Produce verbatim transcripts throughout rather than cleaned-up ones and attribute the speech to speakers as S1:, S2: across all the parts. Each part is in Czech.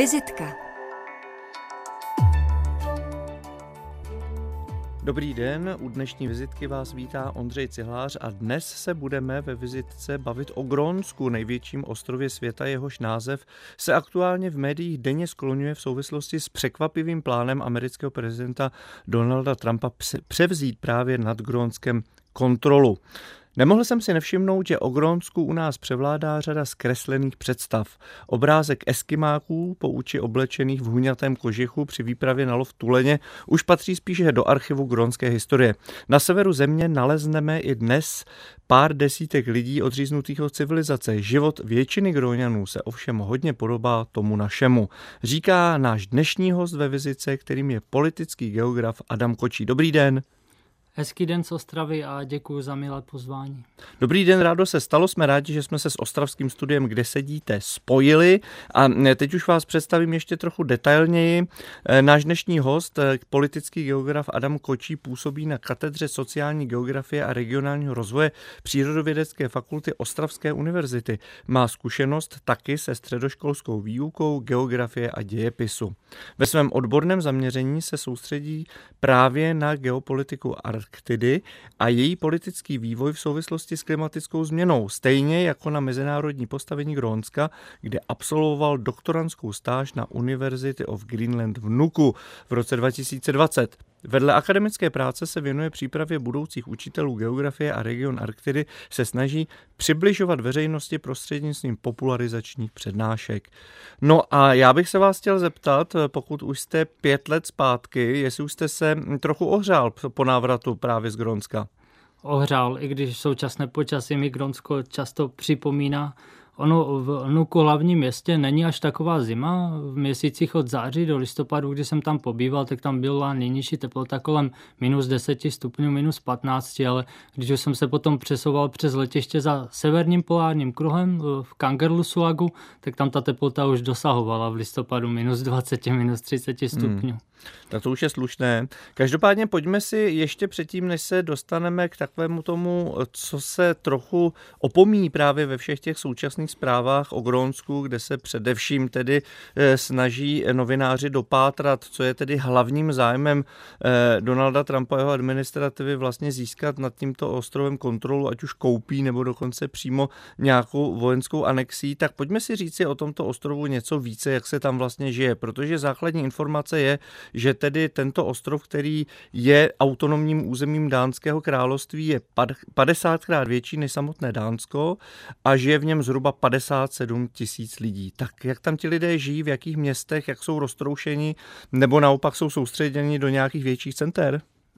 S1: Vizitka.
S2: Dobrý den, u dnešní vizitky vás vítá Ondřej Cihlář a dnes se budeme ve vizitce bavit o Grónsku, největším ostrově světa, jehož název se aktuálně v médiích denně skloňuje v souvislosti s překvapivým plánem amerického prezidenta Donalda Trumpa převzít právě nad Grónskem kontrolu. Nemohl jsem si nevšimnout, že o Grónsku u nás převládá řada zkreslených představ. Obrázek eskimáků po uči oblečených v huňatém kožichu při výpravě na lov tuleně už patří spíše do archivu grónské historie. Na severu země nalezneme i dnes pár desítek lidí odříznutých od civilizace. Život většiny Gróňanů se ovšem hodně podobá tomu našemu. Říká náš dnešní host ve vizice, kterým je politický geograf Adam Kočí. Dobrý den.
S3: Hezký den z Ostravy a děkuji za milé pozvání.
S2: Dobrý den, rádo se stalo, jsme rádi, že jsme se s ostravským studiem, kde sedíte, spojili a teď už vás představím ještě trochu detailněji. Náš dnešní host, politický geograf Adam Kočí, působí na katedře sociální geografie a regionálního rozvoje Přírodovědecké fakulty Ostravské univerzity. Má zkušenost taky se středoškolskou výukou geografie a dějepisu. Ve svém odborném zaměření se soustředí právě na geopolitiku Arktidy a její politický vývoj v souvislosti s klimatickou změnou, stejně jako na mezinárodní postavení Grónska, kde absolvoval doktorantskou stáž na University of Greenland v Nuku v roce dva tisíce dvacet. Vedle akademické práce se věnuje přípravě budoucích učitelů geografie a region Arktidy se snaží přibližovat veřejnosti prostřednictvím popularizačních přednášek. No a já bych se vás chtěl zeptat, pokud už jste pět let zpátky, jestli už jste se trochu ohřál po návratu právě z Grónska.
S3: Ohřál, i když současné počasí mi Grónsko často připomíná. Ono v Nuku, hlavním městě, není až taková zima. V měsících od září do listopadu, kdy jsem tam pobýval, tak tam byla nejnižší teplota kolem minus deset stupňů, minus patnáct, ale když jsem se potom přesouval přes letiště za severním polárním kruhem v Kangerlusuagu, tak tam ta teplota už dosahovala v listopadu minus dvacet, minus třicet stupňů. Hmm.
S2: Tak to už je slušné. Každopádně pojďme si ještě předtím, než se dostaneme k takovému tomu, co se trochu opomíjí právě ve všech těch současných zprávách o Grónsku, kde se především tedy snaží novináři dopátrat, co je tedy hlavním zájmem Donalda Trumpa a jeho administrativy vlastně získat nad tímto ostrovem kontrolu, ať už koupí nebo dokonce přímo nějakou vojenskou anexí. Tak pojďme si říci o tomto ostrovu něco více, jak se tam vlastně žije, protože základní informace je, že tedy tento ostrov, který je autonomním územím Dánského království, je padesátkrát větší než samotné Dánsko a žije v něm zhruba padesát sedm tisíc lidí. Tak jak tam ti lidé žijí, v jakých městech, jak jsou roztroušeni, nebo naopak jsou soustředěni do nějakých větších center?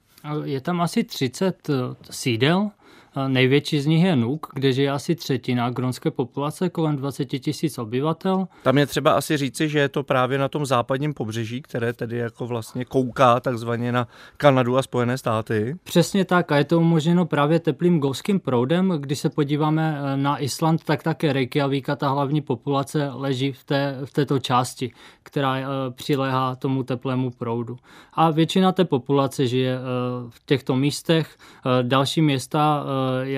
S3: Je tam asi třicet sídel. Největší z nich je Nuk, kde žije asi třetina grónské populace, kolem dvacet tisíc obyvatel.
S2: Tam je třeba asi říci, že je to právě na tom západním pobřeží, které tedy jako vlastně kouká takzvaně na Kanadu a Spojené státy.
S3: Přesně tak a je to umožněno právě teplým golfským proudem. Když se podíváme na Island, tak také Reykjavík a ta hlavní populace leží v, té, v této části, která přiléhá tomu teplému proudu. A většina té populace žije v těchto místech. Další města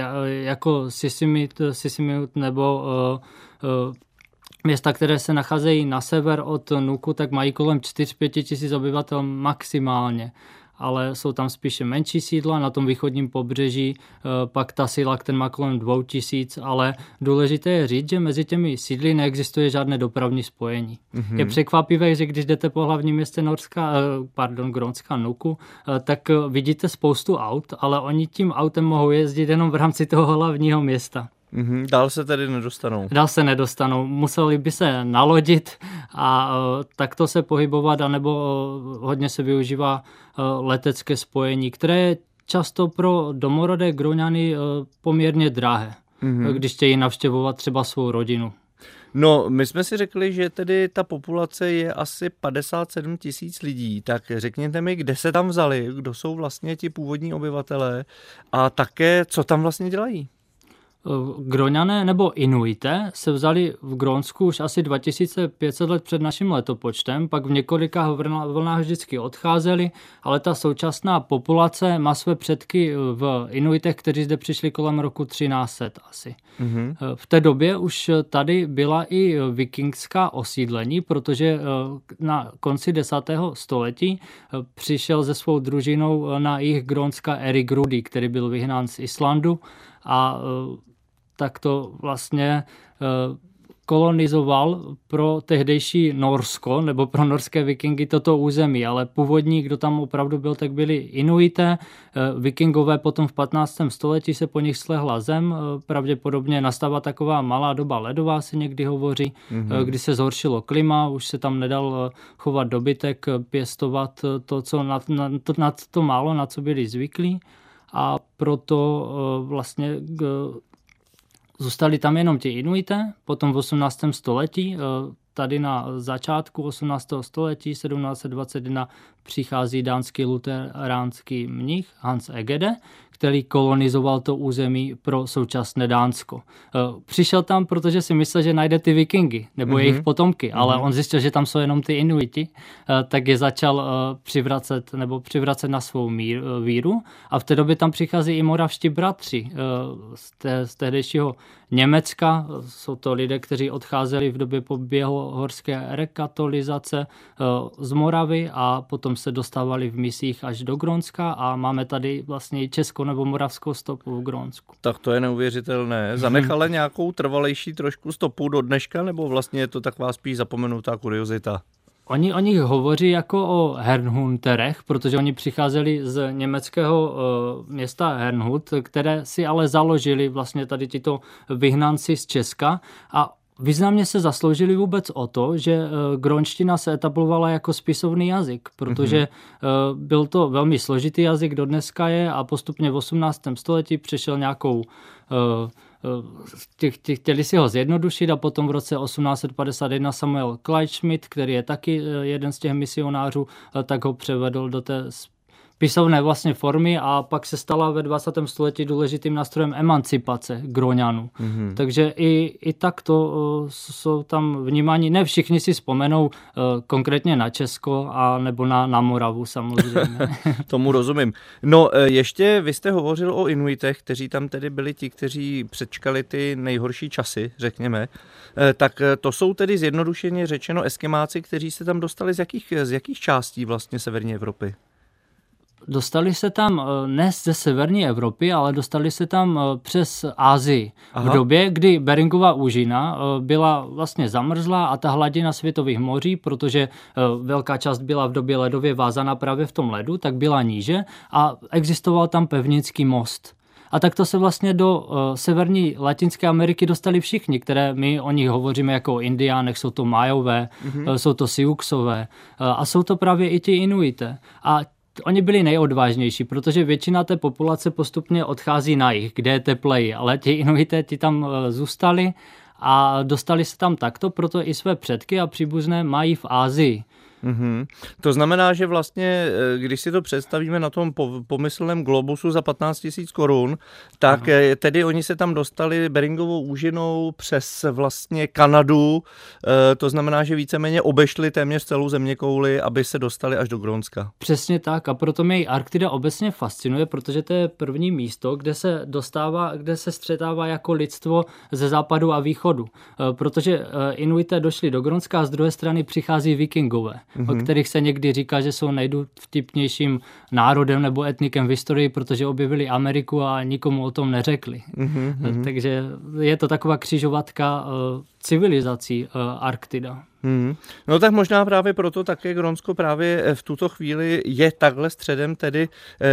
S3: jako Sisimiut, Sisimiut nebo uh, uh, města, které se nacházejí na sever od Nuku, tak mají kolem čtyři až pět tisíc obyvatel maximálně. Ale jsou tam spíše menší sídla, na tom východním pobřeží pak ta síla, ten má kolem dvou tisíc, ale důležité je říct, že mezi těmi sídly neexistuje žádné dopravní spojení. Mm-hmm. Je překvapivé, že když jdete po hlavním městě Norska, pardon, Grónska Nuku, tak vidíte spoustu aut, ale oni tím autem mohou jezdit jenom v rámci toho hlavního města.
S2: Mm-hmm. Dál se tedy nedostanou.
S3: Dál se nedostanou. Museli by se nalodit a uh, takto se pohybovat, anebo uh, hodně se využívá uh, letecké spojení, které je často pro domorodé Gróňany uh, poměrně drahé, mm-hmm. když chtějí navštěvovat třeba svou rodinu.
S2: No, my jsme si řekli, že tedy ta populace je asi padesát sedm tisíc lidí, tak řekněte mi, kde se tam vzali, kdo jsou vlastně ti původní obyvatelé a také, co tam vlastně dělají?
S3: Groňané nebo Inuité se vzali v Grónsku už asi dva tisíce pět set let před naším letopočtem, pak v několika vlnách vždycky odcházeli, ale ta současná populace má své předky v Inuitech, kteří zde přišli kolem roku třináct set asi. Mm-hmm. V té době už tady byla i vikingská osídlení, protože na konci desátého století přišel se svou družinou na jih Grónska Erik Rudý, který byl vyhnán z Islandu a tak to vlastně kolonizoval pro tehdejší Norsko nebo pro norské vikingy toto území, ale původní, kdo tam opravdu byl, tak byli Inuité. Vikingové potom v patnáctém století se po nich slehla zem, pravděpodobně nastává taková malá doba ledová, se někdy hovoří, mm-hmm. kdy se zhoršilo klima, už se tam nedal chovat dobytek, pěstovat to, co na, na, to, na to málo, na co byli zvyklí, a proto vlastně zůstali tam jenom ti Inuité, potom v osmnáctém století, tady na začátku osmnáctého století, sedmnáct set dvacet jedna, přichází dánský luteránský mnich Hans Egede, který kolonizoval to území pro současné Dánsko. Přišel tam, protože si myslel, že najde ty vikingy nebo mm-hmm. jejich potomky, ale mm-hmm. on zjistil, že tam jsou jenom ty Inuiti, tak je začal přivracet nebo přivracet na svou mír, víru, a v té době tam přichází i moravští bratři z, té, z tehdejšího Německa. Jsou to lidé, kteří odcházeli v době poběhohorské rekatolizace z Moravy a potom se dostávali v misích až do Grónska, a máme tady vlastně i českou nebo moravskou stopu v Grónsku.
S2: Tak to je neuvěřitelné. Zanechala nějakou trvalejší trošku stopu do dneška, nebo vlastně je to taková spíš zapomenutá kuriozita?
S3: Oni o nich hovoří jako o Hernhunterech, protože oni přicházeli z německého uh, města Hernhut, které si ale založili vlastně tady tito vyhnanci z Česka, a významně se zasloužili vůbec o to, že uh, grónština se etablovala jako spisovný jazyk, protože uh, byl to velmi složitý jazyk, dodneska je, a postupně v osmnáctém století přešel nějakou uh, chtěli si ho zjednodušit, a potom v roce osmnáct set padesát jedna Samuel Kleinschmidt, který je taky jeden z těch misionářů, tak ho převedl do té pisovné vlastně formy, a pak se stala ve dvacátém století důležitým nástrojem emancipace Gróňanů. Mm-hmm. Takže i, i takto uh, jsou tam vnímáni, ne všichni si vzpomenou uh, konkrétně na Česko a nebo na, na Moravu samozřejmě.
S2: Tomu rozumím. No ještě vy jste hovořil o Inuitech, kteří tam tedy byli ti, kteří přečkali ty nejhorší časy, řekněme. Tak to jsou tedy zjednodušeně řečeno Eskymáci, kteří se tam dostali z jakých, z jakých částí vlastně severní Evropy?
S3: Dostali se tam ne ze severní Evropy, ale dostali se tam přes Asii. Aha. V době, kdy Beringova úžina byla vlastně zamrzlá a ta hladina světových moří, protože velká část byla v době ledově vázaná právě v tom ledu, tak byla níže a existoval tam pevnický most. A takto se vlastně do uh, severní Latinské Ameriky dostali všichni, které my o nich hovoříme jako o Indiánech, jsou to Majové, mm-hmm. uh, jsou to Siouxové uh, a jsou to právě i ti Inuité. A oni byli nejodvážnější, protože většina té populace postupně odchází na jih, kde je tepleji, ale ti Inuité ti tam uh, zůstali a dostali se tam takto, proto i své předky a příbuzné mají v Asii.
S2: Mm-hmm. To znamená, že vlastně, když si to představíme na tom pomyslném globusu za patnáct tisíc korun, tak Aha. tedy oni se tam dostali Beringovou úžinou přes vlastně Kanadu, to znamená, že víceméně obešli téměř celou zeměkouli, aby se dostali až do Grónska.
S3: Přesně tak, a proto mě i Arktida obecně fascinuje, protože to je první místo, kde se dostává, kde se střetává jako lidstvo ze západu a východu, protože Inuité došli do Grónska a z druhé strany přichází Vikingové, mm-hmm. o kterých se někdy říká, že jsou nejdůvtipnějším národem nebo etnikem v historii, protože objevili Ameriku a nikomu o tom neřekli. Mm-hmm. Takže je to taková křižovatka uh, civilizací uh, Arktida.
S2: Hmm. No tak možná právě proto také Grónsko právě v tuto chvíli je takhle středem tedy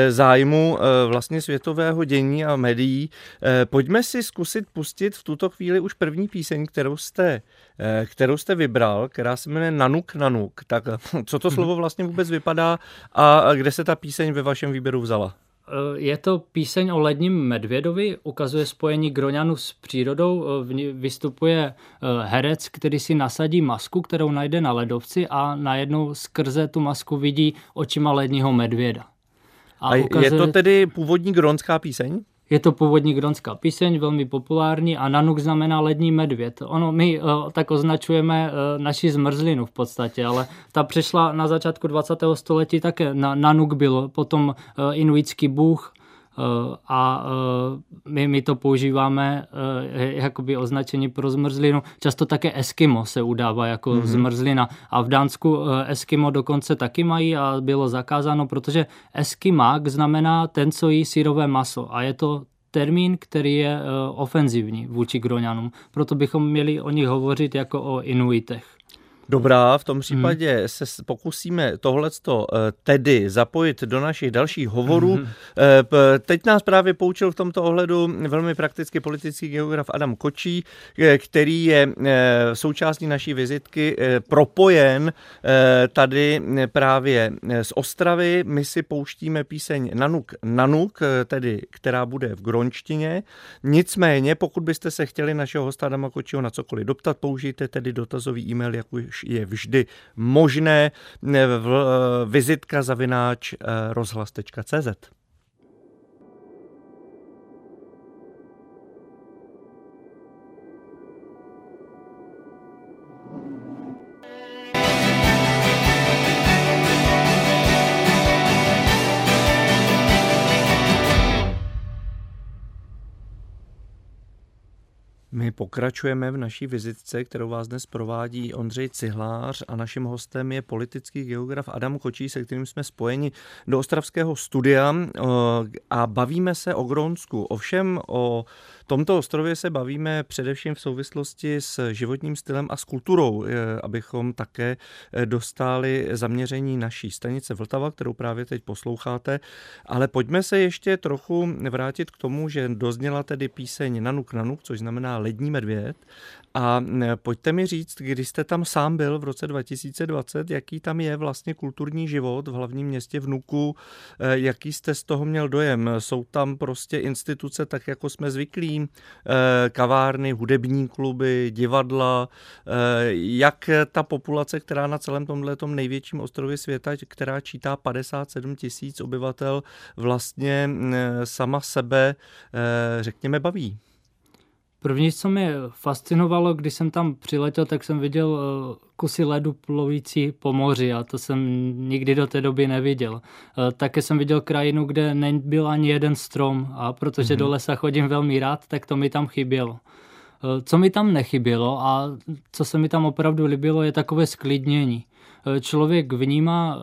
S2: zájmu vlastně světového dění a médií. Pojďme si zkusit pustit v tuto chvíli už první píseň, kterou jste, kterou jste vybral, která se jmenuje Nanuk Nanuk. Tak co to slovo vlastně vůbec vypadá a kde se ta píseň ve vašem výběru vzala?
S3: Je to píseň o ledním medvědovi, ukazuje spojení Gróňanů s přírodou, vystupuje herec, který si nasadí masku, kterou najde na ledovci a najednou skrze tu masku vidí očima ledního medvěda.
S2: A, a ukazuje... je to tedy původní grónská píseň?
S3: Je to původní grónská píseň, velmi populární a nanuk znamená lední medvěd. Ono, my uh, tak označujeme uh, naši zmrzlinu v podstatě, ale ta přišla na začátku dvacátého století také. Na, nanuk byl potom uh, inuitský bůh uh, a uh, my, my to používáme uh, jakoby označení pro zmrzlinu. Často také Eskimo se udává jako mm-hmm. zmrzlina a v Dánsku uh, Eskimo dokonce taky mají a bylo zakázáno, protože Eskimák znamená ten, co jí syrové maso a je to termín, který je uh, ofenzivní vůči Gróňanům. Proto bychom měli o nich hovořit jako o Inuitech.
S2: Dobrá, v tom případě hmm. se pokusíme tohleto tedy zapojit do našich dalších hovorů. Hmm. Teď nás právě poučil v tomto ohledu velmi prakticky politický geograf Adam Kočí, který je součástí naší vizitky propojen tady právě z Ostravy. My si pouštíme píseň Nanuk Nanuk, tedy která bude v grónštině. Nicméně, pokud byste se chtěli našeho hosta Adama Kočího na cokoliv doptat, použijte tedy dotazový e-mail, jak už je vždy možné, v vizitka zavináč rozhlas tečka cé zet. My pokračujeme v naší vizitce, kterou vás dnes provádí Ondřej Cihlář a naším hostem je politický geograf Adam Kočí, se kterým jsme spojeni do ostravského studia a bavíme se o Grónsku. Ovšem o tomto ostrově se bavíme především v souvislosti s životním stylem a s kulturou, abychom také dostali zaměření naší stanice Vltava, kterou právě teď posloucháte. Ale pojďme se ještě trochu vrátit k tomu, že dozněla tedy píseň Nanuk Nanuk, což znamená lední medvěd. A pojďte mi říct, když jste tam sám byl v roce dva tisíce dvacet, jaký tam je vlastně kulturní život v hlavním městě v Nuku, jaký jste z toho měl dojem? Jsou tam prostě instituce tak, jako jsme zvyklí, kavárny, hudební kluby, divadla, jak ta populace, která na celém tomhletom největším ostrově světa, která čítá padesát sedm tisíc obyvatel, vlastně sama sebe, řekněme, baví?
S3: První, co mě fascinovalo, když jsem tam přiletěl, tak jsem viděl kusy ledu plovící po moři a to jsem nikdy do té doby neviděl. Také jsem viděl krajinu, kde nebyl ani jeden strom a protože mm-hmm. do lesa chodím velmi rád, tak to mi tam chybělo. Co mi tam nechybělo a co se mi tam opravdu líbilo, je takové sklidnění. Člověk vnímá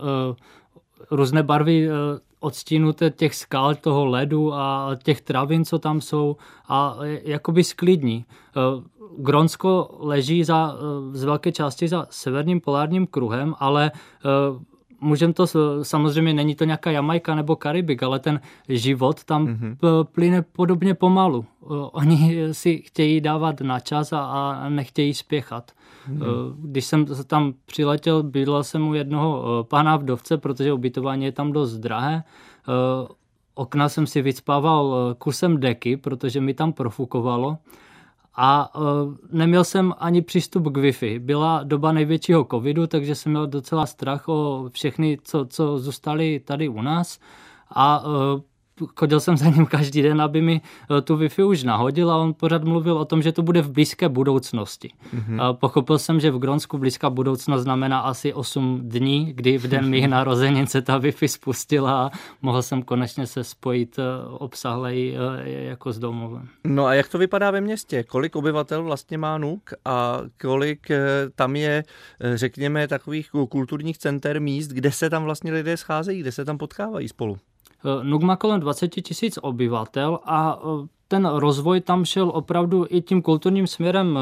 S3: různé barvy odstínu těch skal, toho ledu a těch travin, co tam jsou a jakoby sklidní. Grónsko leží za, z velké části za severním polárním kruhem, ale můžeme to, samozřejmě není to nějaká Jamajka nebo Karibik, ale ten život tam mm-hmm. plyne podobně pomalu. Oni si chtějí dávat na čas a, a nechtějí spěchat. Mm-hmm. Když jsem tam přiletěl, bydlel jsem u jednoho pána vdovce, protože ubytování je tam dost drahé. Okna jsem si vycpával kusem deky, protože mi tam profukovalo. A uh, neměl jsem ani přístup k Wi-Fi. Byla doba největšího covidu, takže jsem měl docela strach o všechny, co, co zůstali tady u nás. A uh, chodil jsem za ním každý den, aby mi tu Wi-Fi už nahodil a on pořád mluvil o tom, že to bude v blízké budoucnosti. Mm-hmm. Pochopil jsem, že v Grónsku blízká budoucnost znamená asi osm dní, kdy v den mých narozenin se ta Wi-Fi spustila a mohl jsem konečně se spojit obsahleji jako s domovem.
S2: No a jak to vypadá ve městě? Kolik obyvatel vlastně má Nuk a kolik tam je, řekněme, takových kulturních center, míst, kde se tam vlastně lidé scházejí, kde se tam potkávají spolu?
S3: Nuk má kolem dvacet tisíc obyvatel a ten rozvoj tam šel opravdu i tím kulturním směrem,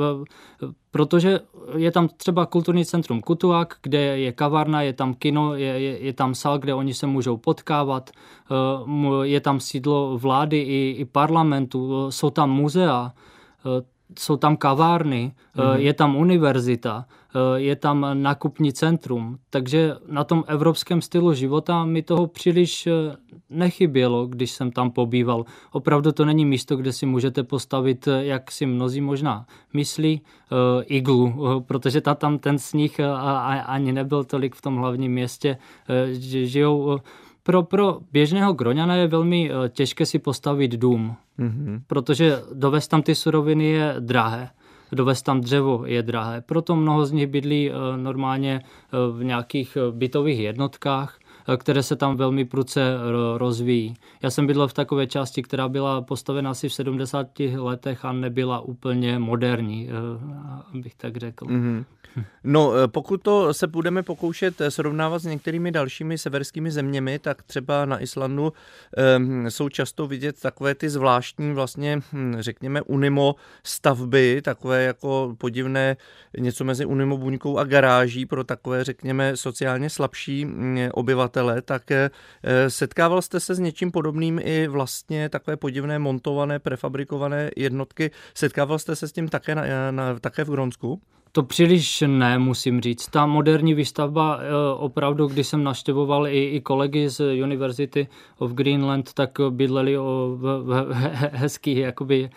S3: protože je tam třeba kulturní centrum Kutuak, kde je kavárna, je tam kino, je, je, je tam sál, kde oni se můžou potkávat, je tam sídlo vlády i, i parlamentu, jsou tam muzea, jsou tam kavárny, mm-hmm. je tam univerzita, je tam nákupní centrum, takže na tom evropském stylu života mi toho příliš nechybělo, když jsem tam pobýval. Opravdu to není místo, kde si můžete postavit, jak si mnozí možná myslí, iglu, protože tam ten sníh ani nebyl tolik v tom hlavním městě, že žijou pro, pro běžného Groňana je velmi těžké si postavit dům, mm-hmm. protože dovést tam ty suroviny je drahé. Dovést tam dřevo je drahé. Proto mnoho z nich bydlí normálně v nějakých bytových jednotkách, které se tam velmi prudce rozvíjí. Já jsem bydlel v takové části, která byla postavena asi v sedmdesátých letech a nebyla úplně moderní, abych tak řekl. Mm-hmm.
S2: No, pokud to se budeme pokoušet srovnávat s některými dalšími severskými zeměmi, tak třeba na Islandu um, jsou často vidět takové ty zvláštní vlastně, řekněme, unimo stavby, takové jako podivné něco mezi unimo buňkou a garáží pro takové, řekněme, sociálně slabší obyvatele. Tak setkával jste se s něčím podobným i vlastně takové podivné montované, prefabrikované jednotky? Setkával jste se s tím také, na, na, také v Grónsku?
S3: To příliš ne, musím říct. Ta moderní výstavba, opravdu, když jsem navštěvoval i, i kolegy z University of Greenland, tak bydleli o, v, v hezkých jakoby,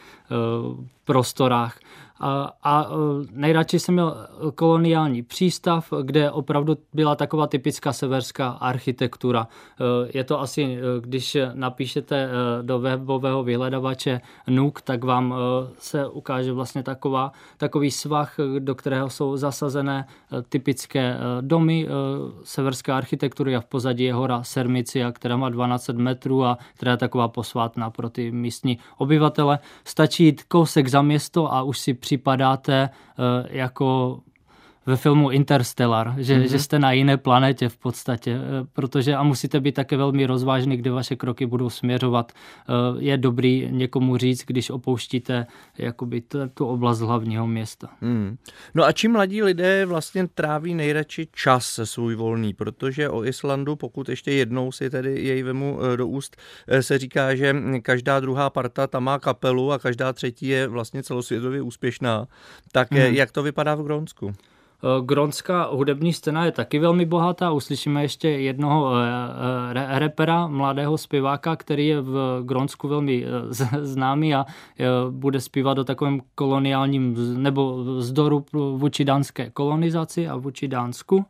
S3: prostorách. A, a nejradši jsem měl koloniální přístav, kde opravdu byla taková typická severská architektura. Je to asi, když napíšete do webového vyhledavače Nuuk, tak vám se ukáže vlastně taková, takový svah, do kterého jsou zasazené typické domy severské architektury a v pozadí je hora Sermicia, která má dvanáct set metrů a která je taková posvátná pro ty místní obyvatele. Stačí jít kousek za město a už si připadáte uh, jako ve filmu Interstellar, že, mm-hmm. že jste na jiné planetě v podstatě, protože a musíte být také velmi rozvážný, kde vaše kroky budou směřovat. Je dobrý někomu říct, když opouštíte jakoby t, tu oblast hlavního města.
S2: Mm. No a čím mladí lidé vlastně tráví nejradši čas svůj volný, protože o Islandu, pokud ještě jednou si tedy jej vemu do úst, se říká, že každá druhá parta tam má kapelu a každá třetí je vlastně celosvětově úspěšná. Tak mm. jak to vypadá v Grónsku?
S3: Grónská hudební scéna je taky velmi bohatá. Uslyšíme ještě jednoho rapera, mladého zpěváka, který je v Grónsku velmi známý a bude zpívat o takovém koloniálním nebo vzdoru vůči dánské kolonizaci a vůči Dánsku.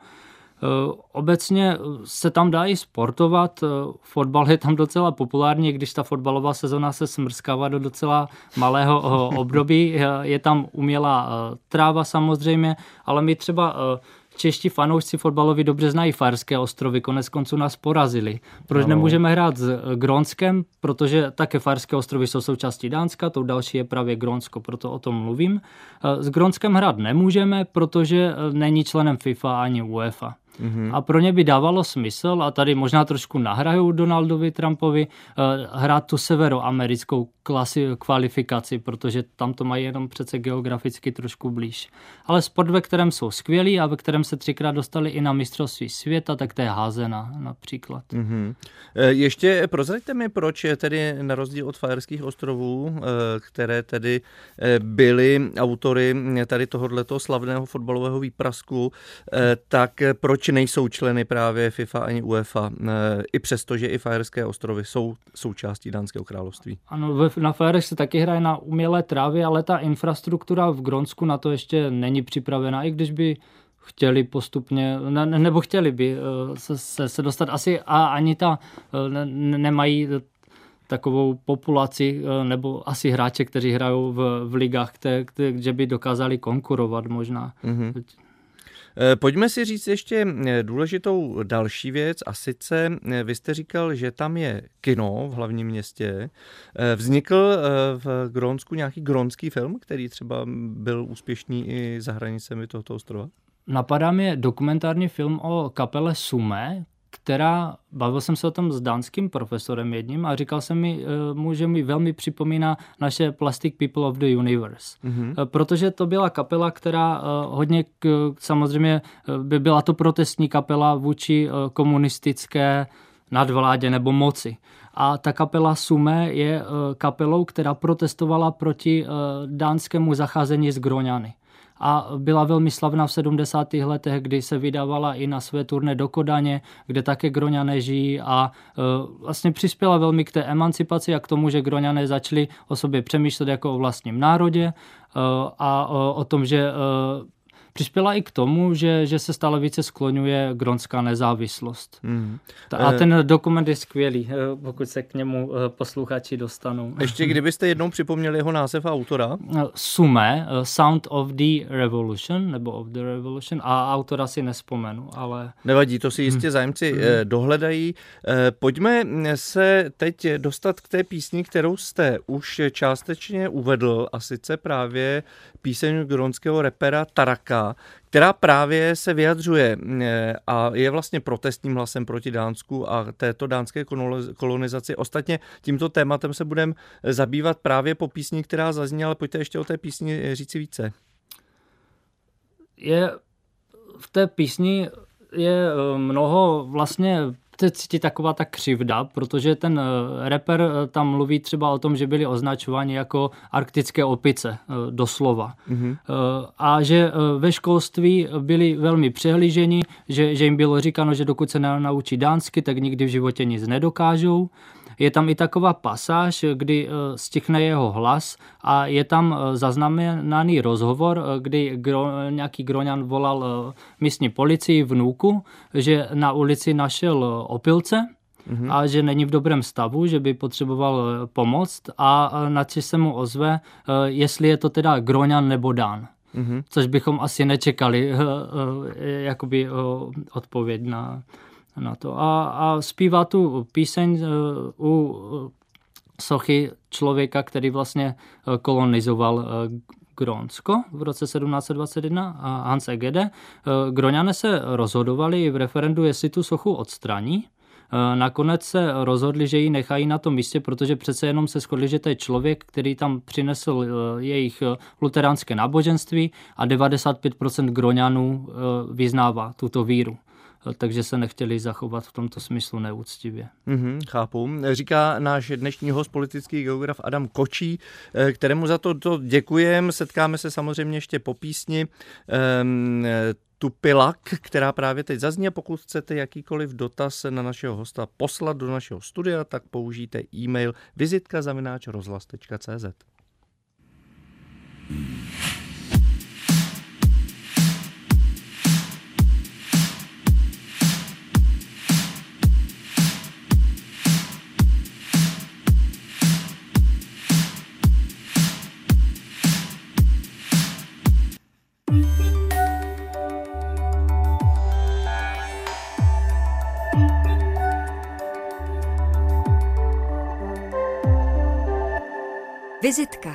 S3: Obecně se tam dá i sportovat, fotbal je tam docela populární, když ta fotbalová sezona se smrskává do docela malého období. Je tam umělá tráva samozřejmě, ale my třeba čeští fanoušci fotbalovi dobře znají Faerské ostrovy, konec konců nás porazili. Proč ano. nemůžeme hrát s Grónskem? Protože také Faerské ostrovy jsou součástí Dánska, tou další je právě Grónsko, proto o tom mluvím. S Grónskem hrát nemůžeme, protože není členem FIFA ani UEFA. Mm-hmm. A pro ně by dávalo smysl, a tady možná trošku nahraju Donaldovi Trumpovi, hrát tu severoamerickou klasi, kvalifikaci, protože tam to mají jenom přece geograficky trošku blíž. Ale sport, ve kterém jsou skvělí a ve kterém se třikrát dostali i na mistrovství světa, tak to je házena například.
S2: Mm-hmm. Ještě prozraďte mi, proč tedy na rozdíl od Faerských ostrovů, které tedy byly autory tady tohoto slavného fotbalového výprasku, tak proč nejsou členy právě FIFA ani UEFA, i přesto, že i Faerské ostrovy jsou součástí Dánského království.
S3: Ano, na Faerech se taky hraje na umělé trávě, ale ta infrastruktura v Grónsku na to ještě není připravená, i když by chtěli postupně, ne, nebo chtěli by se, se, se dostat asi a ani ta ne, nemají takovou populaci, nebo asi hráče, kteří hrajou v, v ligách, které, které, že by dokázali konkurovat možná. Mm-hmm.
S2: Pojďme si říct ještě důležitou další věc a sice vy jste říkal, že tam je kino v hlavním městě. Vznikl v Grónsku nějaký grónský film, který třeba byl úspěšný i za hranicemi tohoto ostrova?
S3: Napadá mě dokumentární film o kapele Sume, která, bavil jsem se o tom s dánským profesorem jedním a říkal jsem mi, mu, že mi velmi připomíná naše Plastic People of the Universe. Mm-hmm. Protože to byla kapela, která hodně, samozřejmě by byla to protestní kapela vůči komunistické nadvládě nebo moci. A ta kapela Sume je kapelou, která protestovala proti dánskému zacházení s Gróňany. A byla velmi slavná v sedmdesátých letech, kdy se vydávala i na své turné do Kodaně, kde také Gróňané žijí a e, vlastně přispěla velmi k té emancipaci a k tomu, že Gróňané začali o sobě přemýšlet jako o vlastním národě e, a o, o tom, že e, přispěla i k tomu, že, že se stále více skloňuje grónská nezávislost.
S2: Mm.
S3: A ten dokument je skvělý, pokud se k němu posluchači dostanou.
S2: Ještě kdybyste jednou připomněli jeho název a autora?
S3: Sume, Sound of the Revolution, nebo of the Revolution, a autora si nespomenu, ale...
S2: Nevadí, to si jistě zájemci hmm. dohledají. Pojďme se teď dostat k té písni, kterou jste už částečně uvedl, a sice právě píseň grónského rapera Taraka, která právě se vyjadřuje a je vlastně protestním hlasem proti Dánsku a této dánské kolonizaci. Ostatně tímto tématem se budeme zabývat právě po písni, která zazněla. Pojďte ještě o té písni říci více.
S3: Je v té písni je mnoho vlastně cítí taková ta křivda, protože ten rapper tam mluví třeba o tom, že byli označováni jako arktické opice, doslova. Mm-hmm. A že ve školství byli velmi přehlíženi, že, že jim bylo říkáno, že dokud se nenaučí dánsky, tak nikdy v životě nic nedokážou. Je tam i taková pasáž, kdy stichne jeho hlas a je tam zaznamenaný rozhovor, kdy gro, nějaký Gróňan volal místní policii vnuku, že na ulici našel opilce mm-hmm. a že není v dobrém stavu, že by potřeboval pomoct a na co se mu ozve, jestli je to teda Gróňan nebo Dán. Mm-hmm. Což bychom asi nečekali jakoby odpověď na... na to. A, a zpívá tu píseň uh, u sochy člověka, který vlastně uh, kolonizoval uh, Grónsko v roce sedmnáct set dvacet jedna, a Hans Egede. Uh, Gróňané se rozhodovali v referendu, jestli tu sochu odstraní. Uh, nakonec se rozhodli, že ji nechají na tom místě, protože přece jenom se shodli, že to je člověk, který tam přinesl uh, jejich uh, luteránské náboženství a devadesát pět procent Gróňanů uh, vyznává tuto víru. Takže se nechtěli zachovat v tomto smyslu neúctivě.
S2: Mm-hmm, chápu. Říká náš dnešní host, politický geograf Adam Kočí, kterému za to, to děkujeme. Setkáme se samozřejmě ještě po písni ehm, Tupilak, která právě teď zazní. Pokud chcete jakýkoliv dotaz na našeho hosta poslat do našeho studia, tak použijte e-mail vizitka zavináč rozhlas tečka cé zet.
S1: Vizitka.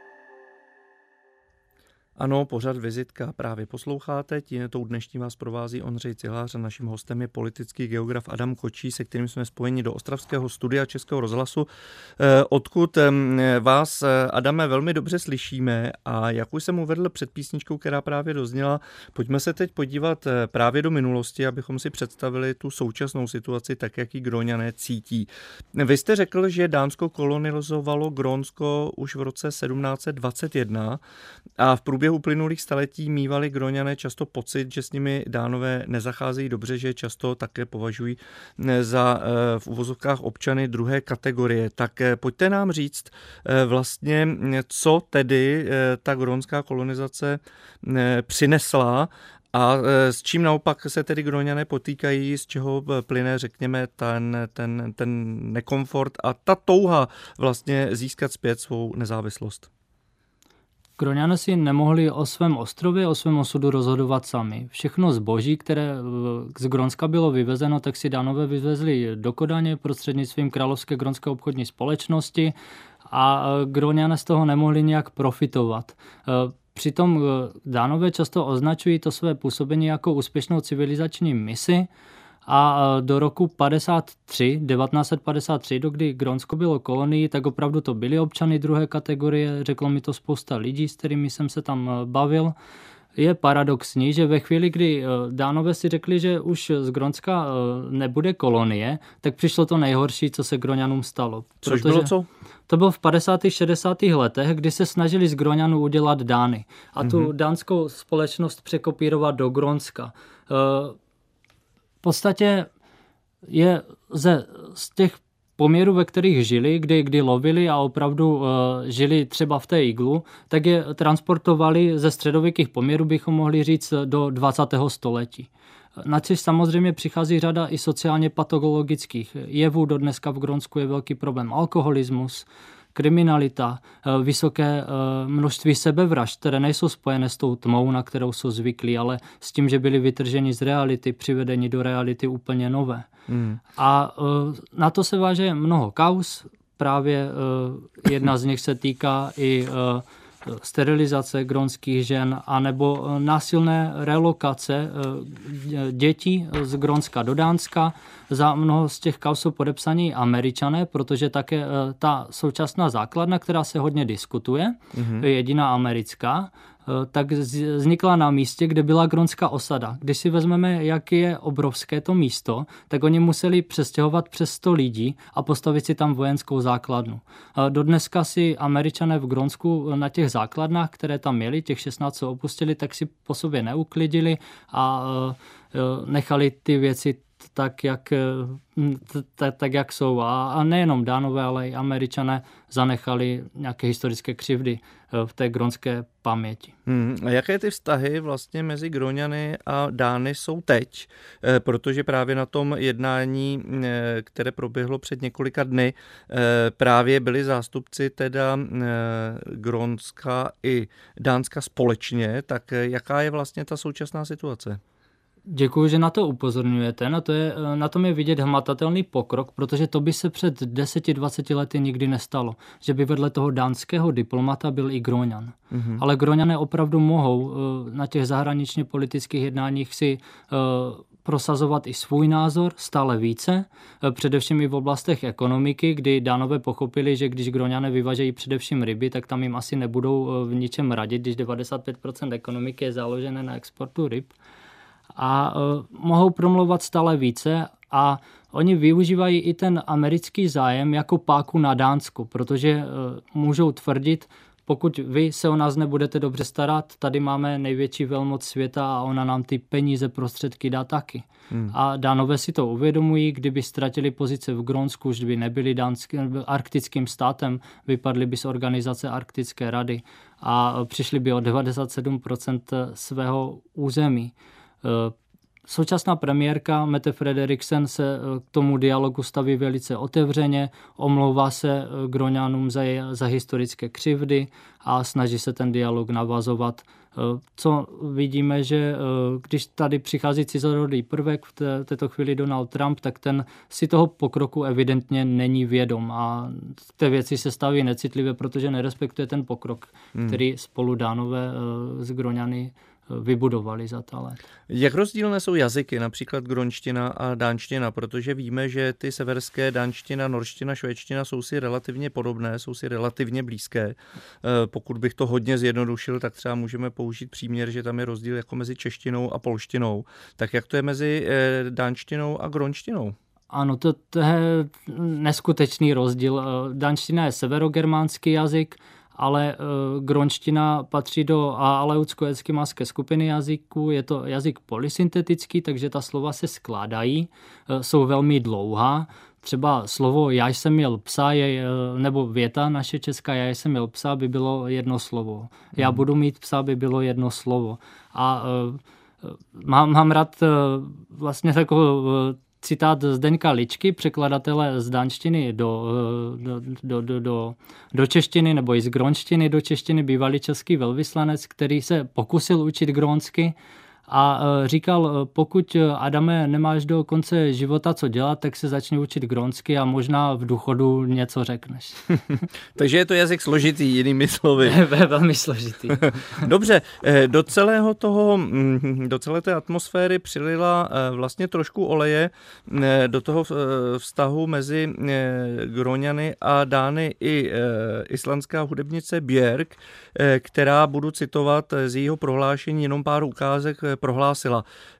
S2: Ano, pořad Vizitka právě posloucháte. Tím tou dnešní vás provází Ondřej Cihlář a naším hostem je politický geograf Adam Kočí, se kterým jsme spojeni do ostravského studia Českého rozhlasu, odkud vás, Adame, velmi dobře slyšíme, a jak už jsem uvedl před písničkou, která právě dozněla, pojďme se teď podívat právě do minulosti, abychom si představili tu současnou situaci tak, jak ji Gróňané cítí. Vy jste řekl, že Dánsko kolonizovalo Grónsko už v roce sedmnáct set dvacet jedna a v průběhu uplynulých staletí mívali Gróňané často pocit, že s nimi Dánové nezacházejí dobře, že často také považují za v uvozovkách občany druhé kategorie. Tak pojďte nám říct vlastně, co tedy ta grónská kolonizace přinesla a s čím naopak se tedy Gróňané potýkají, z čeho plyne, řekněme, ten, ten, ten nekomfort a ta touha vlastně získat zpět svou nezávislost.
S3: Gróňané si nemohli o svém ostrově, o svém osudu rozhodovat sami. Všechno zboží, které z Grónska bylo vyvezeno, tak si Dánové vyvezli do Kodaně prostřednictvím Královské grónské obchodní společnosti a Gróňané z toho nemohli nějak profitovat. Přitom Dánové často označují to své působení jako úspěšnou civilizační misi a do roku padesát tři, devatenáct set padesát tři, dokdy Grónsko bylo kolonií, tak opravdu to byli občany druhé kategorie, řeklo mi to spousta lidí, s kterými jsem se tam bavil. Je paradoxní, že ve chvíli, kdy Dánové si řekli, že už z Grónska nebude kolonie, tak přišlo to nejhorší, co se Gróňanům stalo.
S2: Což bylo co?
S3: To bylo v padesátých šedesátých letech, kdy se snažili z Gróňanů udělat Dány a tu mm-hmm. dánskou společnost překopírovat do Grónska. V podstatě je ze, z těch poměru, ve kterých žili, kdy, kdy lovili a opravdu uh, žili třeba v té iglu, tak je transportovali ze středověkých poměrů, bychom mohli říct, do dvacátého století. Na což samozřejmě přichází řada i sociálně patologických jevů. Do dneska v Grónsku je velký problém alkoholismus, kriminalita, vysoké množství sebevražd, které nejsou spojené s tou tmou, na kterou jsou zvyklí, ale s tím, že byli vytrženi z reality, přivedeni do reality úplně nové. Hmm. A na to se váže mnoho kauz. Právě jedna z nich se týká i sterilizace grónských žen anebo násilné relokace dětí z Grónska do Dánska. Za mnoho z těch kauz jsou podepsaní Američané, protože také ta současná základna, která se hodně diskutuje, mm-hmm. je jediná americká, tak vznikla na místě, kde byla grónská osada. Když si vezmeme, jak je obrovské to místo, tak oni museli přestěhovat přes sto lidí a postavit si tam vojenskou základnu. Dodneska si Američané v Grónsku na těch základnách, které tam měli, těch šestnáct, co opustili, tak si po sobě neuklidili a nechali ty věci tak, jak, tak, tak, jak jsou. A nejenom Dánové, ale i Američané zanechali nějaké historické křivdy v té grónské paměti.
S2: Hmm, a jaké ty vztahy vlastně mezi Gróňany a Dány jsou teď? Protože právě na tom jednání, které proběhlo před několika dny, právě byli zástupci teda Grónska i Dánska společně, tak jaká je vlastně ta současná situace?
S3: Děkuji, že na to upozorňujete. Na, to je, na tom je vidět hmatatelný pokrok, protože to by se před deseti dvaceti lety nikdy nestalo. Že by vedle toho dánského diplomata byl i Gróňan. Mm-hmm. Ale Gróňané opravdu mohou na těch zahraničně politických jednáních si prosazovat i svůj názor stále více, především i v oblastech ekonomiky, kdy Dánové pochopili, že když Gróňané vyvažejí především ryby, tak tam jim asi nebudou v ničem radit, když devadesát pět procent ekonomiky je založené na exportu ryb. A uh, mohou promlouvat stále více a oni využívají i ten americký zájem jako páku na Dánsku, protože uh, můžou tvrdit, pokud vy se o nás nebudete dobře starat, tady máme největší velmoc světa a ona nám ty peníze, prostředky dá taky. Hmm. A Dánové si to uvědomují, kdyby ztratili pozice v Grónsku, už by nebyli dánským, arktickým státem, vypadli by z organizace Arktické rady a přišli by o devadesát sedm procent svého území. Současná premiérka Mette Frederiksen se k tomu dialogu staví velice otevřeně, omlouvá se Gróňanům za, za historické křivdy a snaží se ten dialog navazovat. Co vidíme, že když tady přichází cizorodý prvek, v té, této chvíli Donald Trump, tak ten si toho pokroku evidentně není vědom a té věci se staví necitlivě, protože nerespektuje ten pokrok, hmm. který spolu Dánové s Gróňany vybudovali za ta let.
S2: Jak rozdílné jsou jazyky, například grónština a dánština, protože víme, že ty severské dánština, norština, švédština jsou si relativně podobné, jsou si relativně blízké. Pokud bych to hodně zjednodušil, tak třeba můžeme použít příměr, že tam je rozdíl jako mezi češtinou a polštinou. Tak jak to je mezi dánštinou a grónštinou?
S3: Ano, to, to je neskutečný rozdíl. Dánština je severogermánský jazyk, ale uh, grónština patří do aleutsko-eskimoské skupiny jazyků. Je to jazyk polysyntetický, takže ta slova se skládají, uh, jsou velmi dlouhá. Třeba slovo já jsem měl psa, je, nebo věta naše česká já jsem měl psa by bylo jedno slovo. Já budu mít psa by bylo jedno slovo. A uh, mám, mám rád uh, vlastně takovou uh, citát Zdeňka Ličky, překladatele z dánštiny do, do, do, do, do, do češtiny, nebo i z grónštiny do češtiny, bývalý český velvyslanec, který se pokusil učit grónsky a říkal, pokud, Adame, nemáš do konce života co dělat, tak se začni učit grónsky a možná v důchodu něco řekneš.
S2: Takže je to jazyk složitý, jinými slovy.
S3: Velmi složitý.
S2: Dobře, do celého toho, do celé té atmosféry přilila vlastně trošku oleje do toho vztahu mezi Gróňany a Dány i islandská hudebnice Björk, která, budu citovat z jejího prohlášení, jenom pár ukázek prohlásila.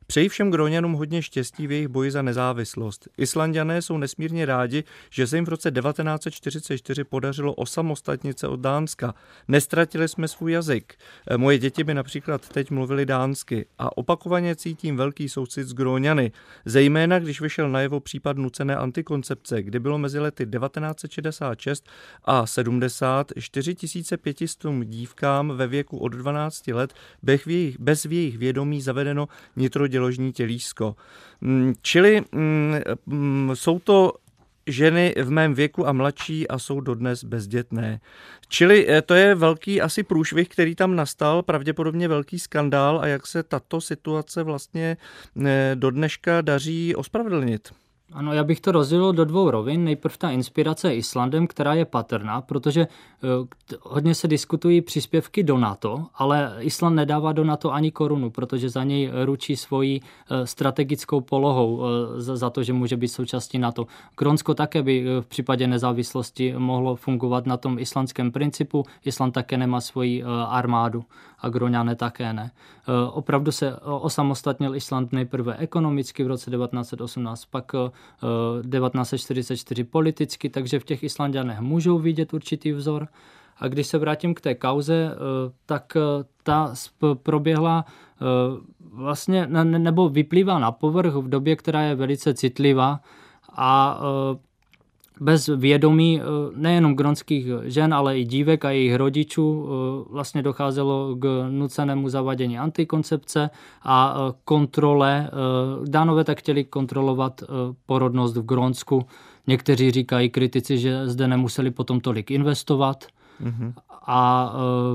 S2: Přeji všem Gróňanům hodně štěstí v jejich boji za nezávislost. Islanďané jsou nesmírně rádi, že se jim v roce devatenáct set čtyřicet čtyři podařilo osamostatnit se od Dánska. Nestratili jsme svůj jazyk. Moje děti by například teď mluvili dánsky a opakovaně cítím velký soucit s Gróňany, zejména když vyšel najevo případ nucené antikoncepce, kdy bylo mezi lety devatenáct set šedesát šest a sedmdesát čtyři tisíce pět set dívkám ve věku od dvanácti let bez jejich, bez jejich vědomí zavedeno nitroděložní tělísko. Čili mm, jsou to ženy v mém věku a mladší a jsou dodnes bezdětné. Čili to je velký asi průšvih, který tam nastal, pravděpodobně velký skandál a jak se tato situace vlastně do dneška daří ospravedlnit.
S3: Ano, já bych to rozdělil do dvou rovin. Nejprve ta inspirace Islandem, která je patrná, protože hodně se diskutují příspěvky do NATO, ale Island nedává do NATO ani korunu, protože za něj ručí svojí strategickou polohou za to, že může být součástí NATO. Grónsko také by v případě nezávislosti mohlo fungovat na tom islandském principu. Island také nemá svoji armádu a Gróňané také ne. Opravdu se osamostatnil Island nejprve ekonomicky v roce devatenáct set osmnáct, pak devatenáct set čtyřicet čtyři politicky, takže v těch Islanďanech můžou vidět určitý vzor. A když se vrátím k té kauze, tak ta proběhla vlastně, nebo vyplývá na povrch v době, která je velice citlivá a bez vědomí nejenom grónských žen, ale i dívek a jejich rodičů vlastně docházelo k nucenému zavadění antikoncepce a kontrole. Dánové tak chtěli kontrolovat porodnost v Grónsku. Někteří říkají kritici, že zde nemuseli potom tolik investovat. Mm-hmm. A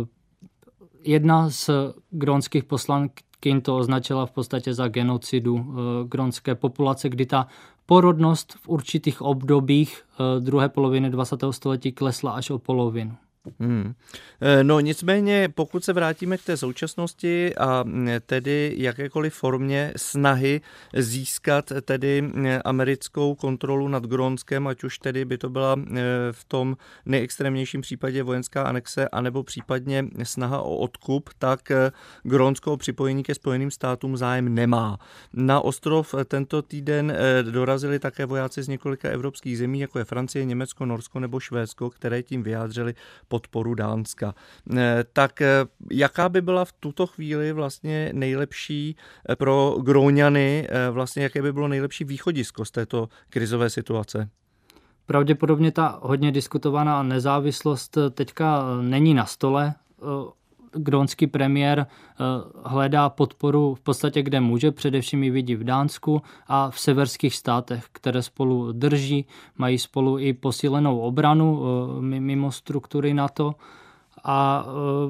S3: jedna z grónských poslankyň to označila v podstatě za genocidu grónské populace, kdy ta porodnost v určitých obdobích druhé poloviny dvacátého století klesla až o polovinu.
S2: Hmm. No nicméně, pokud se vrátíme k té současnosti a tedy jakékoliv formě snahy získat tedy americkou kontrolu nad Grónskem, ať už tedy by to byla v tom nejextrémnějším případě vojenská anexe, anebo případně snaha o odkup, tak Grónsko o připojení ke Spojeným státům zájem nemá. Na ostrov tento týden dorazili také vojáci z několika evropských zemí, jako je Francie, Německo, Norsko nebo Švédsko, které tím vyjádřili podporu Dánska. Tak jaká by byla v tuto chvíli vlastně nejlepší pro Gróňany, vlastně jaké by bylo nejlepší východisko z této krizové situace?
S3: Pravděpodobně ta hodně diskutovaná nezávislost teďka není na stole. Grónský premiér hledá podporu v podstatě, kde může, především ji vidí v Dánsku a v severských státech, které spolu drží, mají spolu i posílenou obranu mimo struktury NATO. A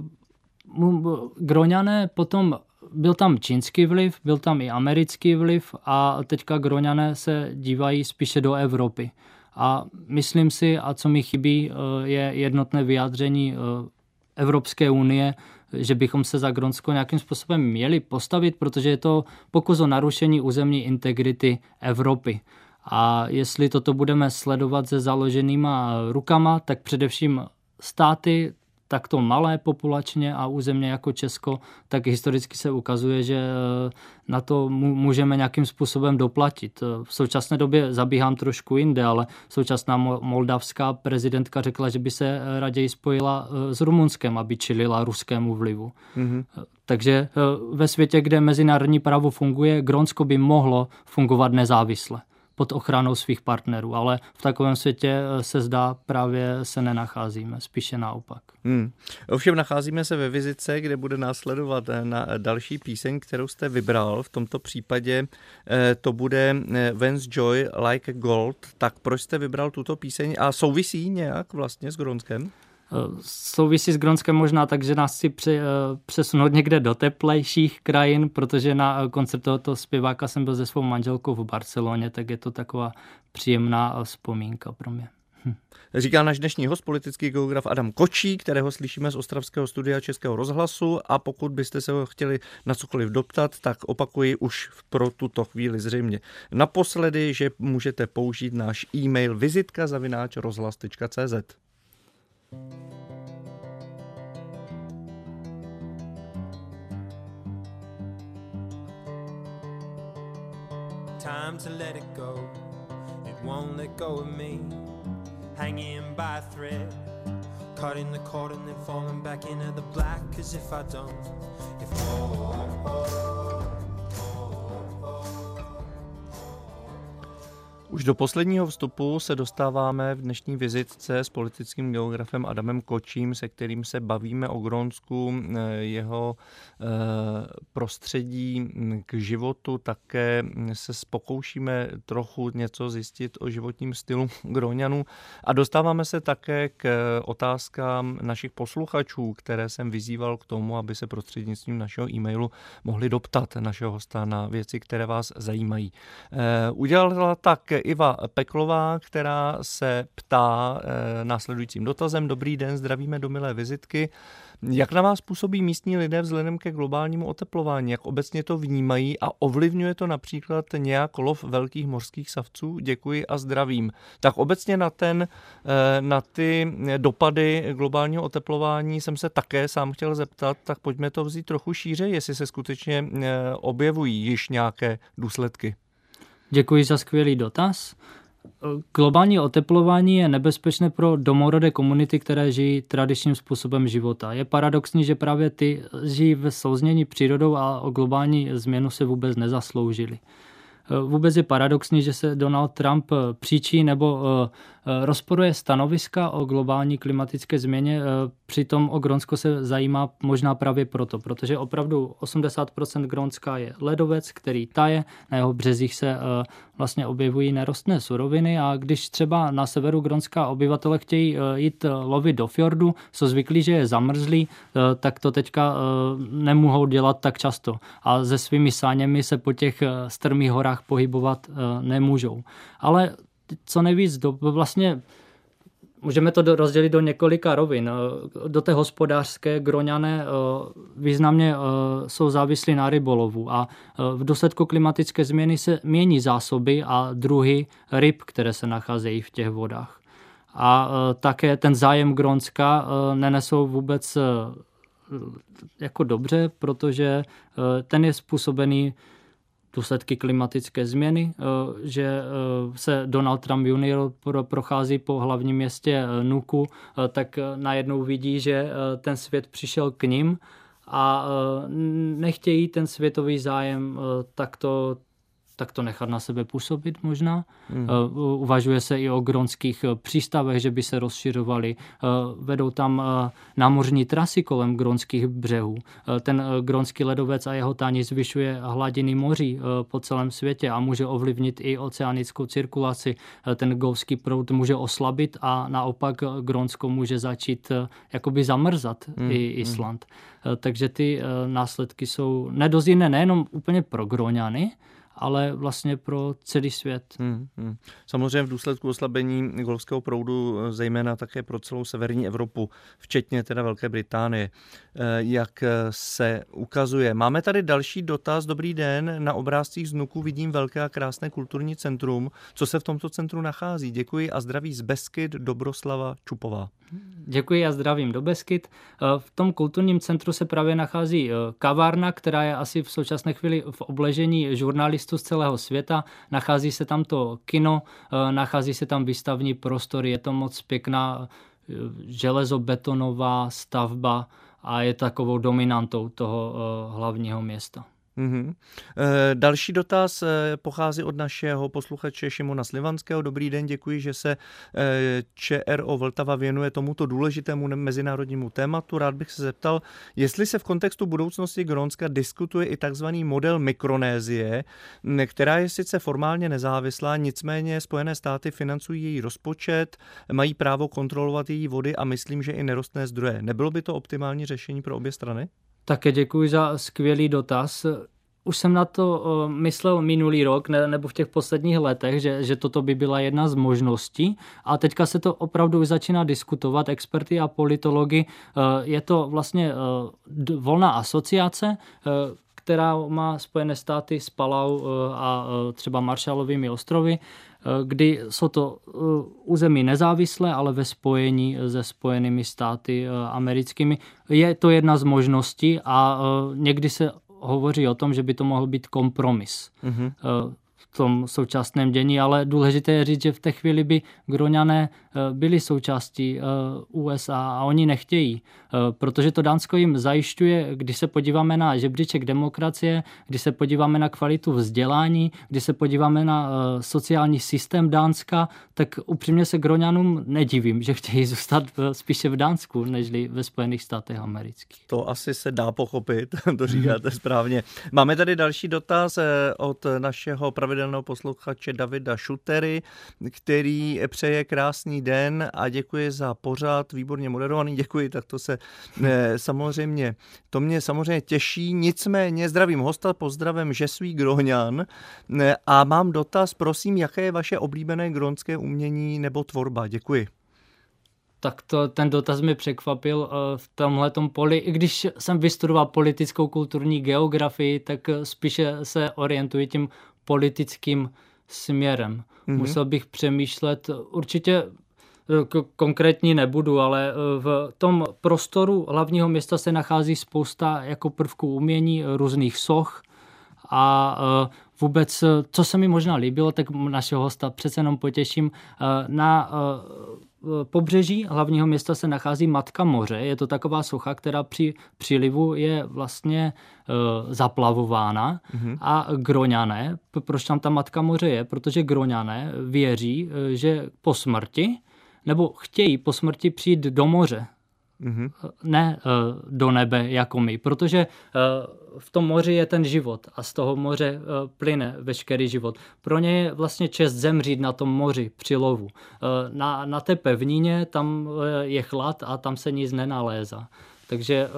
S3: Gróňané potom, byl tam čínský vliv, byl tam i americký vliv a teďka Gróňané se dívají spíše do Evropy. A myslím si, a co mi chybí, je jednotné vyjádření Evropské unie, že bychom se za Grónsko nějakým způsobem měli postavit, protože je to pokus o narušení územní integrity Evropy. A jestli toto budeme sledovat se založenýma rukama, tak především státy takto malé populačně a územně jako Česko, tak historicky se ukazuje, že na to můžeme nějakým způsobem doplatit. V současné době zabíhám trošku jinde, ale současná moldavská prezidentka řekla, že by se raději spojila s Rumunskem, aby čelila ruskému vlivu. Mm-hmm. Takže ve světě, kde mezinárodní právo funguje, Grónsko by mohlo fungovat nezávisle pod ochranou svých partnerů, ale v takovém světě se zdá právě se nenacházíme, spíše naopak.
S2: Hmm. Ovšem nacházíme se ve vizitce, kde bude následovat na další píseň, kterou jste vybral. V tomto případě to bude Vance Joy Like Gold. Tak proč jste vybral tuto píseň a souvisí nějak vlastně s Grónskem?
S3: Souvisí s Grónskem možná tak, že nás chci přesunout někde do teplejších krajin, protože na koncert tohoto zpěváka jsem byl se svou manželkou v Barceloně, tak je to taková příjemná vzpomínka pro mě. Hm.
S2: Říká náš dnešní host, politický geograf Adam Kočí, kterého slyšíme z ostravského studia Českého rozhlasu, a pokud byste se ho chtěli na cokoliv doptat, tak opakuji už pro tuto chvíli zřejmě naposledy, že můžete použít náš e-mail vizitka zavináč rozhlas tečka cé zet.
S1: time to let it go. It won't let go of me, hanging by a thread, cutting the cord and then falling back into the black. Cause if I don't, if oh, oh, oh,
S2: Už do posledního vstupu se dostáváme v dnešní vizitce s politickým geografem Adamem Kočím, se kterým se bavíme o Grónsku, jeho prostředí k životu. Také se pokoušíme trochu něco zjistit o životním stylu Gróňanů a dostáváme se také k otázkám našich posluchačů, které jsem vyzýval k tomu, aby se prostřednictvím našeho e-mailu mohli doptat našeho hosta na věci, které vás zajímají. Udělala tak Iva Peklová, která se ptá e, následujícím dotazem. Dobrý den, zdravíme do milé vizitky. Jak na vás působí místní lidé vzhledem ke globálnímu oteplování? Jak obecně to vnímají a ovlivňuje to například nějak lov velkých mořských savců? Děkuji a zdravím. Tak obecně na, ten, e, na ty dopady globálního oteplování jsem se také sám chtěl zeptat, tak pojďme to vzít trochu šíře, jestli se skutečně e, objevují již nějaké důsledky.
S3: Děkuji za skvělý dotaz. Globální oteplování je nebezpečné pro domorodé komunity, které žijí tradičním způsobem života. Je paradoxní, že právě ty žijí ve souznění přírodou a o globální změnu se vůbec nezasloužili. Vůbec je paradoxní, že se Donald Trump příčí nebo rozporuje stanoviska o globální klimatické změně, přitom o Grónsko se zajímá možná právě proto, protože opravdu osmdesát procent Grónska je ledovec, který taje, na jeho březích se vlastně objevují nerostné suroviny a když třeba na severu Grónska obyvatele chtějí jít lovit do fjordu, jsou zvyklí, že je zamrzlý, tak to teďka nemohou dělat tak často a se svými sáněmi se po těch strmých horách pohybovat nemůžou. Ale co nejvíc, do, vlastně můžeme to rozdělit do několika rovin. Do té hospodářské Gróňané významně jsou závislí na rybolovu a v důsledku klimatické změny se mění zásoby a druhy ryb, které se nacházejí v těch vodách. A také ten zájem Grónska nenesou vůbec jako dobře, protože ten je způsobený důsledky klimatické změny, že se Donald Trump junior prochází po hlavním městě Nuku, tak najednou vidí, že ten svět přišel k nim a nechtějí ten světový zájem takto tak to nechat na sebe působit možná. Mm. Uh, uvažuje se i o grónských přístavech, že by se rozšiřovaly. Uh, vedou tam uh, námořní trasy kolem grónských břehů. Uh, ten uh, grónský ledovec a jeho tání zvyšuje hladiny moří uh, po celém světě a může ovlivnit i oceanickou cirkulaci. Uh, ten golfský proud může oslabit a naopak uh, Grónsko může začít uh, jakoby zamrzat mm. i Island. Mm. Uh, takže ty uh, následky jsou nedozírné nejenom úplně pro Gróňany, ale vlastně pro celý svět.
S2: Hmm, hmm. Samozřejmě v důsledku oslabení golfského proudu, zejména také pro celou severní Evropu, včetně teda Velké Británie, jak se ukazuje. Máme tady další dotaz. Dobrý den, na obrázcích z Nuku vidím velké a krásné kulturní centrum. Co se v tomto centru nachází? Děkuji a zdraví z Beskyd, Dobroslava Čupová.
S3: Děkuji a zdravím do Beskyd. V tom kulturním centru se právě nachází kavárna, která je asi v současné chvíli v obležení žurnalistů z celého světa. Nachází se tam to kino, nachází se tam výstavní prostory, je to moc pěkná železobetonová stavba a je takovou dominantou toho hlavního města.
S2: Mm-hmm. E, další dotaz e, pochází od našeho posluchače Šimona Slivanského. Dobrý den, děkuji, že se e, ČRO Vltava věnuje tomuto důležitému mezinárodnímu tématu. Rád bych se zeptal, jestli se v kontextu budoucnosti Grónska diskutuje i takzvaný model Mikronésie, která je sice formálně nezávislá, nicméně Spojené státy financují její rozpočet, mají právo kontrolovat její vody a myslím, že i nerostné zdroje. Nebylo by to optimální řešení pro obě strany?
S3: Také děkuji za skvělý dotaz. Už jsem na to myslel minulý rok ne, nebo v těch posledních letech, že, že toto by byla jedna z možností a teďka se to opravdu začíná diskutovat, experty a politologi. Je to vlastně volná asociace, která má Spojené státy s Palau a třeba Marshallovými ostrovy, kdy jsou to území nezávislé, ale ve spojení se Spojenými státy americkými. Je to jedna z možností a někdy se hovoří o tom, že by to mohl být kompromis. Mm-hmm. v tom současném dění, ale důležité je říct, že v té chvíli by Groňané byli součástí U S A a oni nechtějí, protože to Dánsko jim zajišťuje, když se podíváme na žebříček demokracie, když se podíváme na kvalitu vzdělání, když se podíváme na sociální systém Dánska, tak upřímně se Groňanům nedivím, že chtějí zůstat spíše v Dánsku, nežli ve Spojených státech amerických.
S2: To asi se dá pochopit, to říkáte správně. Máme tady další dotaz od našeho pravidelného posluchače Davida Šutery, který přeje krásný den a děkuji za pořad, výborně moderovaný, děkuji, tak to se ne, samozřejmě, to mě samozřejmě těší, nicméně zdravím hosta, pozdravím, že svý Groňan a mám dotaz, prosím, jaké je vaše oblíbené grónské umění nebo tvorba, děkuji.
S3: Tak to, ten dotaz mi překvapil v tomhletom poli. I když jsem vystudoval politickou kulturní geografii, tak spíše se orientuji tím politickým směrem. Mm-hmm. Musel bych přemýšlet, určitě k- konkrétní nebudu, ale v tom prostoru hlavního města se nachází spousta jako prvků umění, různých soch a vůbec, co se mi možná líbilo, tak našeho hosta přece jenom potěším, na pobřeží hlavního města se nachází Matka moře. Je to taková socha, která při přílivu je vlastně e, zaplavována. Mm-hmm. A Groňané, proč tam ta Matka moře je? Protože Groňané věří, e, že po smrti, nebo chtějí po smrti přijít do moře. Mm-hmm. Ne e, do nebe jako my, protože e, v tom moři je ten život a z toho moře e, plyne veškerý život. Pro ně je vlastně čest zemřít na tom moři při lovu. E, na, na té pevnině tam je chlad a tam se nic nenalézá. Takže e,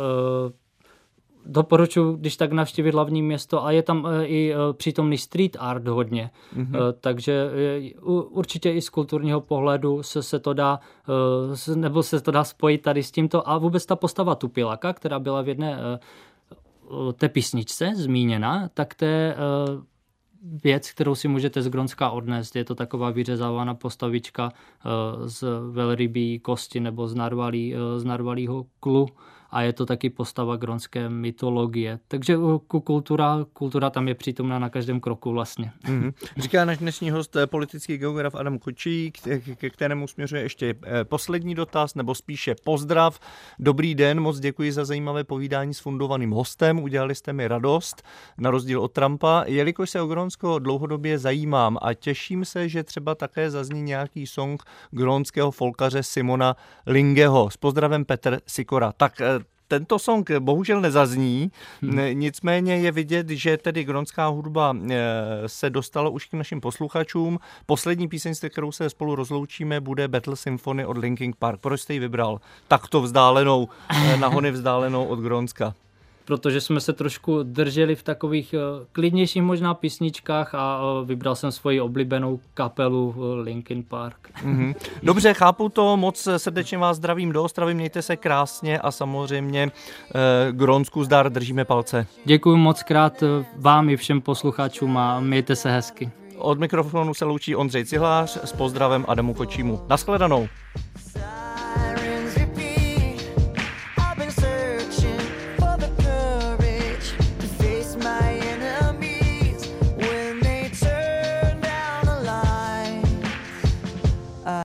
S3: doporučuji, když tak navštívit hlavní město a je tam i přítomný street art hodně. Mm-hmm. Takže určitě i z kulturního pohledu se, se to dá, nebo se to dá spojit tady s tímto a vůbec ta postava Tupilaka, která byla v jedné té písničce zmíněna, tak to je věc, kterou si můžete z Grónska odnést. Je to taková vyřezávaná postavička z velrybí kosti nebo z, narvalí, z narvalího klu. A je to taky postava grónské mytologie. Takže kultura, kultura tam je přítomná na každém kroku vlastně.
S2: Mm-hmm. Říká náš dnešní host, politický geograf Adam Kočík, ke kterému směřuje ještě poslední dotaz, nebo spíše pozdrav. Dobrý den, moc děkuji za zajímavé povídání s fundovaným hostem, udělali jste mi radost, na rozdíl od Trumpa, jelikož se o Grónsko dlouhodobě zajímám a těším se, že třeba také zazní nějaký song grónského folkaře Simona Lingeho. S pozdravem Petr Sikora. Tak tento song bohužel nezazní, hmm. nicméně je vidět, že tedy grónská hudba se dostala už k našim posluchačům. Poslední píseň, s kterou se spolu rozloučíme, bude Battle Symphony od Linkin Park. Proč jste ji vybral? Takto vzdálenou, na hony vzdálenou od Grónska.
S3: Protože jsme se trošku drželi v takových klidnějších možná písničkách a vybral jsem svoji oblíbenou kapelu Linkin Park.
S2: Mm-hmm. Dobře, chápu to, moc srdečně vás zdravím do Ostravy, mějte se krásně a samozřejmě eh, Grónsku zdar, držíme palce.
S3: Děkuji moc krát vám i všem posluchačům a mějte se hezky.
S2: Od mikrofonu se loučí Ondřej Cihlář s pozdravem Adamu Kočímu. Naschledanou.